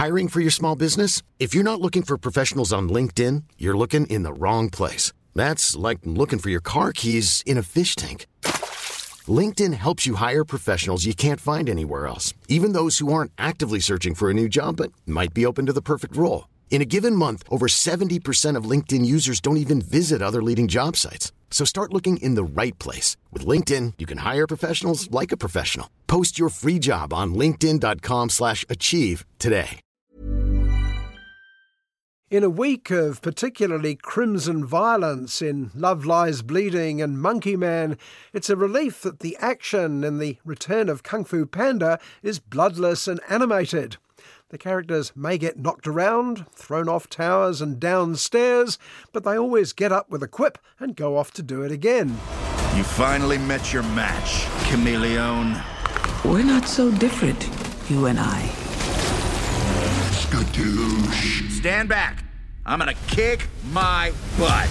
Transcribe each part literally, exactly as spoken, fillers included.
Hiring for your small business? If you're not looking for professionals on LinkedIn, you're looking in the wrong place. That's like looking for your car keys in a fish tank. LinkedIn helps you hire professionals you can't find anywhere else, even those who aren't actively searching for a new job but might be open to the perfect role. In a given month, over seventy percent of LinkedIn users don't even visit other leading job sites. So start looking in the right place. With LinkedIn, you can hire professionals like a professional. Post your free job on linkedin.com slash achieve today. In a week of particularly crimson violence in Love Lies Bleeding and Monkey Man, it's a relief that the action in the return of Kung Fu Panda is bloodless and animated. The characters may get knocked around, thrown off towers and downstairs, but they always get up with a quip and go off to do it again. You finally met your match, Chameleon. We're not so different, you and I. Skadoosh. Stand back. I'm gonna kick my butt.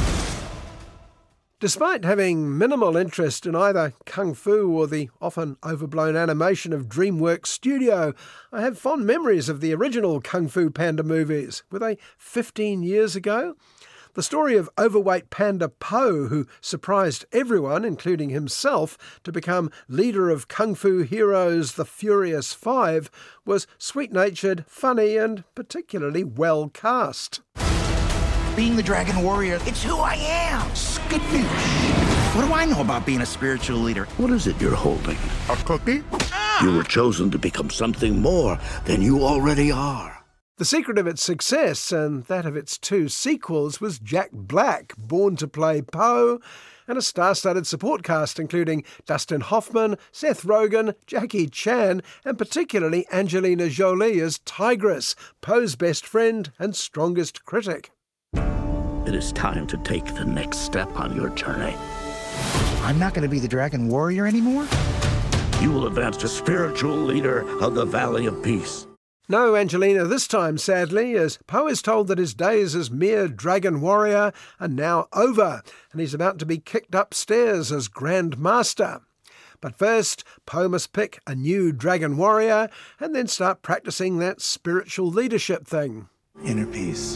Despite having minimal interest in either Kung Fu or the often overblown animation of DreamWorks Studio, I have fond memories of the original Kung Fu Panda movies. Were they fifteen years ago? The story of overweight panda Po, who surprised everyone, including himself, to become leader of Kung Fu heroes the Furious Five, was sweet-natured, funny and particularly well cast. Being the Dragon Warrior, it's who I am. Skadoosh. What do I know about being a spiritual leader? What is it you're holding? A cookie? Ah! You were chosen to become something more than you already are. The secret of its success, and that of its two sequels, was Jack Black, born to play Po, and a star-studded support cast including Dustin Hoffman, Seth Rogen, Jackie Chan, and particularly Angelina Jolie as Tigress, Po's best friend and strongest critic. It is time to take the next step on your journey. I'm not going to be the Dragon Warrior anymore? You will advance to spiritual leader of the Valley of Peace. No Angelina this time, sadly, as Po is told that his days as mere Dragon Warrior are now over, and he's about to be kicked upstairs as Grand Master. But first, Po must pick a new Dragon Warrior, and then start practicing that spiritual leadership thing. Inner peace.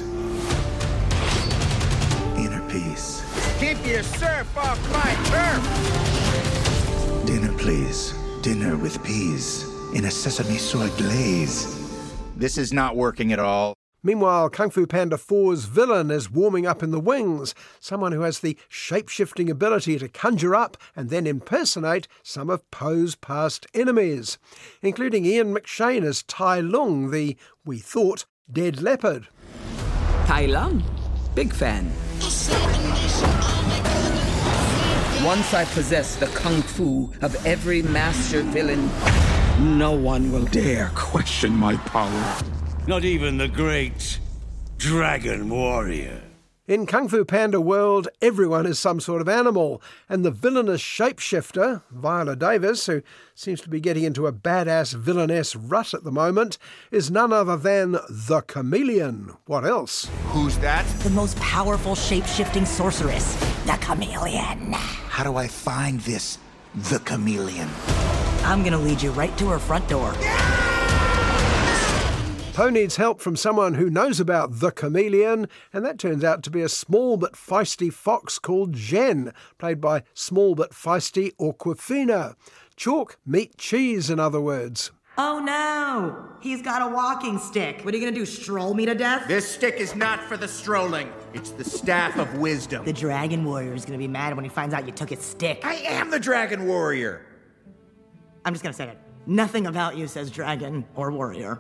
Inner peace. Keep your surf off my turf! Dinner, please. Dinner with peas in a sesame soy glaze. This is not working at all. Meanwhile, Kung Fu Panda four's villain is warming up in the wings, someone who has the shape-shifting ability to conjure up and then impersonate some of Po's past enemies, including Ian McShane as Tai Lung, the, we thought, dead leopard. Tai Lung, big fan. Once I possess the kung fu of every master villain, no one will dare question my power. Not even the great Dragon Warrior. In Kung Fu Panda world, everyone is some sort of animal, and the villainous shapeshifter, Viola Davis, who seems to be getting into a badass villainess rut at the moment, is none other than the Chameleon. What else? Who's that? The most powerful shape-shifting sorceress, the Chameleon. How do I find this, the Chameleon? I'm gonna lead you right to her front door. Po needs help from someone who knows about the Chameleon, and that turns out to be a small but feisty fox called Jen, played by small but feisty Awkwafina. Chalk, meat, cheese, in other words. Oh no! He's got a walking stick. What are you gonna do, stroll me to death? This stick is not for the strolling. It's the staff of wisdom. The Dragon Warrior is gonna be mad when he finds out you took his stick. I am the Dragon Warrior. I'm just gonna say it. Nothing about you says dragon or warrior.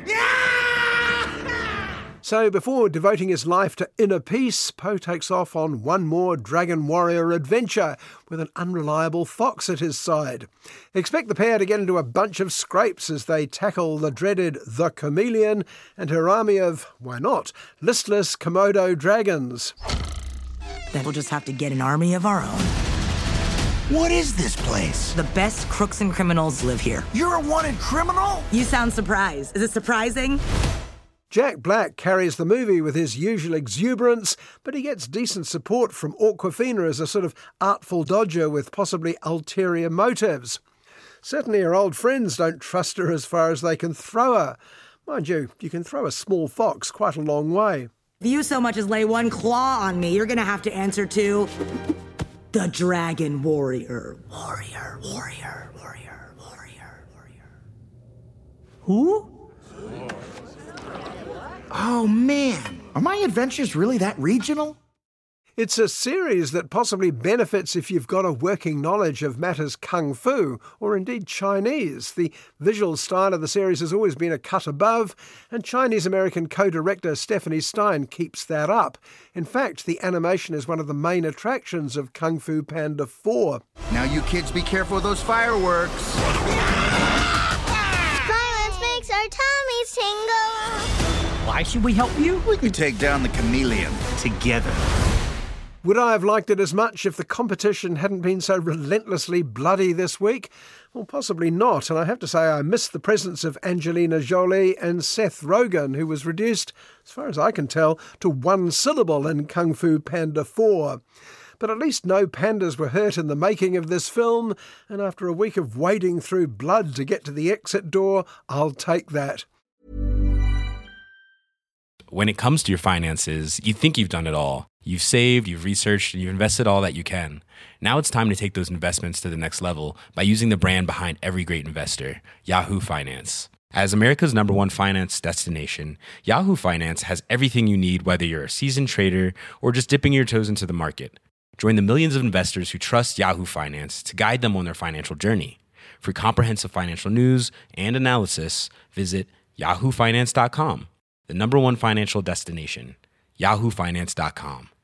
So before devoting his life to inner peace, Po takes off on one more Dragon Warrior adventure with an unreliable fox at his side. Expect the pair to get into a bunch of scrapes as they tackle the dreaded The Chameleon and her army of, why not, listless Komodo dragons. Then we'll just have to get an army of our own. What is this place? The best crooks and criminals live here. You're a wanted criminal? You sound surprised. Is it surprising? Jack Black carries the movie with his usual exuberance, but he gets decent support from Awkwafina as a sort of artful dodger with possibly ulterior motives. Certainly her old friends don't trust her as far as they can throw her. Mind you, you can throw a small fox quite a long way. If you so much as lay one claw on me, you're gonna have to answer to the Dragon Warrior. Warrior, warrior, warrior, warrior, warrior. Who? Oh, man. Are my adventures really that regional? It's a series that possibly benefits if you've got a working knowledge of matters kung fu, or indeed Chinese. The visual style of the series has always been a cut above, and Chinese-American co-director Stephanie Stein keeps that up. In fact, the animation is one of the main attractions of Kung Fu Panda four. Now you kids be careful of those fireworks. Violence makes our tummies tingle. Why should we help you? We can take down the chameleon together. Would I have liked it as much if the competition hadn't been so relentlessly bloody this week? Well, possibly not, and I have to say I missed the presence of Angelina Jolie and Seth Rogen, who was reduced, as far as I can tell, to one syllable in Kung Fu Panda four. But at least no pandas were hurt in the making of this film, and after a week of wading through blood to get to the exit door, I'll take that. When it comes to your finances, you think you've done it all. You've saved, you've researched, and you've invested all that you can. Now it's time to take those investments to the next level by using the brand behind every great investor, Yahoo Finance. As America's number one finance destination, Yahoo Finance has everything you need, whether you're a seasoned trader or just dipping your toes into the market. Join the millions of investors who trust Yahoo Finance to guide them on their financial journey. For comprehensive financial news and analysis, visit yahoo finance dot com, the number one financial destination, yahoo finance dot com.